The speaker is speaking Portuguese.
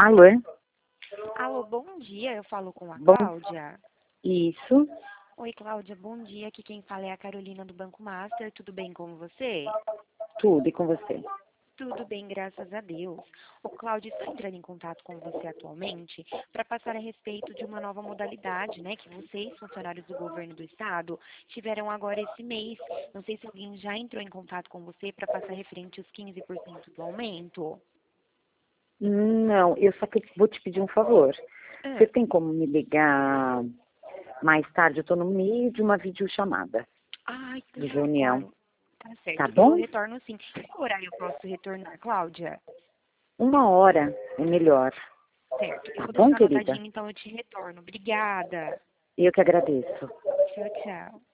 Alô? Alô, bom dia. Eu falo com a Bom, Cláudia. isso, Oi, Cláudia, bom dia. Aqui quem fala é a Carolina do Banco Master. Tudo bem com você? tudo e com você. Tudo bem, graças a Deus. Ô, Cláudia, estou entrando em contato com você atualmente para passar a respeito de uma nova modalidade, né, que vocês, funcionários do governo do estado, tiveram agora esse mês. Não sei se alguém já entrou em contato com você para passar referente aos 15% do aumento. Não, eu só que vou te pedir um favor. Ah, Você tem como me ligar mais tarde? Eu estou no meio de uma videochamada ai, de claro, reunião, claro. Tá tá certo. Eu bom? retorno sim. Qual horário eu posso retornar, Cláudia? 1 hora é melhor, Certo. Eu tá vou bom, deixar querida? anotadinho, então eu te retorno. Obrigada. Eu que agradeço. Tchau, tchau.